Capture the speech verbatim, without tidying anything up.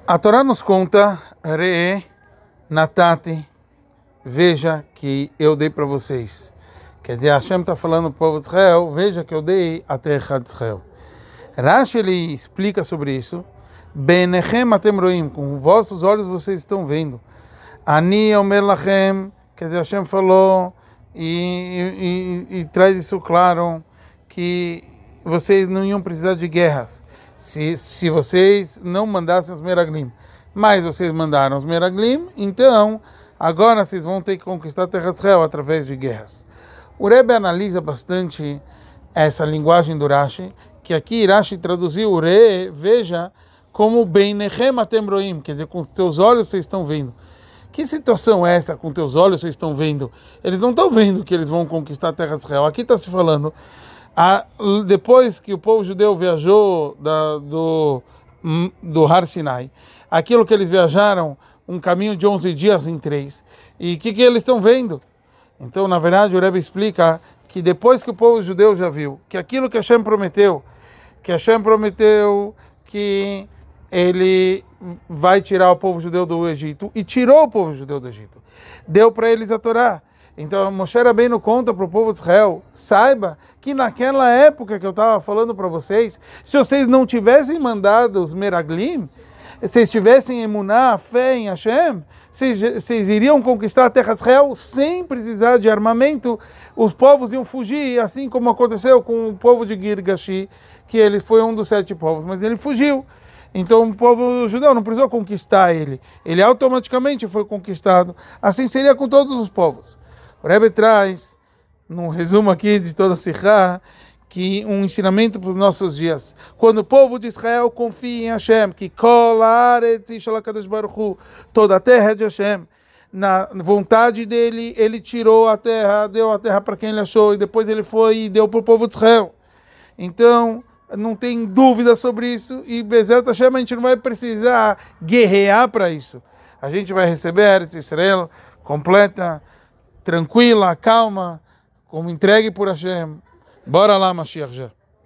A Torá nos conta, Re'e Natati, veja que eu dei para vocês. Quer dizer, Hashem está falando para o povo de Israel, veja que eu dei a terra de Israel. Rashi, ele explica sobre isso. Benechem atem roim, com vossos olhos vocês estão vendo. Ani omer lachem, quer dizer, Hashem falou e, e, e, e traz isso claro, que vocês não iam precisar de guerras. Se, se vocês não mandassem os meraglim, mas vocês mandaram os meraglim, então agora vocês vão ter que conquistar a terra de Israel através de guerras. O Rebbe analisa bastante essa linguagem do Rashi, que aqui Rashi traduziu o Re, veja, como Beinechem atem roim, quer dizer, com os teus olhos vocês estão vendo. Que situação é essa, com teus olhos vocês estão vendo? Eles não estão vendo que eles vão conquistar a terra de Israel. Aqui está se falando, a, depois que o povo judeu viajou da, do, do Har Sinai, aquilo que eles viajaram, um caminho de onze dias em três, e o que, que eles estão vendo? Então, na verdade, o Rebbe explica que depois que o povo judeu já viu que aquilo que Hashem prometeu, que Hashem prometeu que ele vai tirar o povo judeu do Egito, e tirou o povo judeu do Egito, deu para eles a Torá. Então, Moshe Rabbeinu conta para o povo de Israel, saiba que naquela época que eu estava falando para vocês, se vocês não tivessem mandado os meraglim, se vocês tivessem emuná, fé em Hashem, vocês, vocês iriam conquistar a terra de Israel sem precisar de armamento, os povos iam fugir, assim como aconteceu com o povo de Girgashi, que ele foi um dos sete povos, mas ele fugiu. Então o povo judeu não precisou conquistar ele, ele automaticamente foi conquistado. Assim seria com todos os povos. O Rebbe traz, num resumo aqui de toda a Sikha, que um ensinamento para os nossos dias. Quando o povo de Israel confia em Hashem, que Kol haaretz shel HaKadosh Baruch Hu, toda a terra é de Hashem, na vontade dele, ele tirou a terra, deu a terra para quem ele achou, e depois ele foi e deu para o povo de Israel. Então, não tem dúvida sobre isso, e Bezerra Hashem, a gente não vai precisar guerrear para isso. A gente vai receber Israel completa, tranquila, calma, como entregue por Hashem. Bora lá, Mashiach já.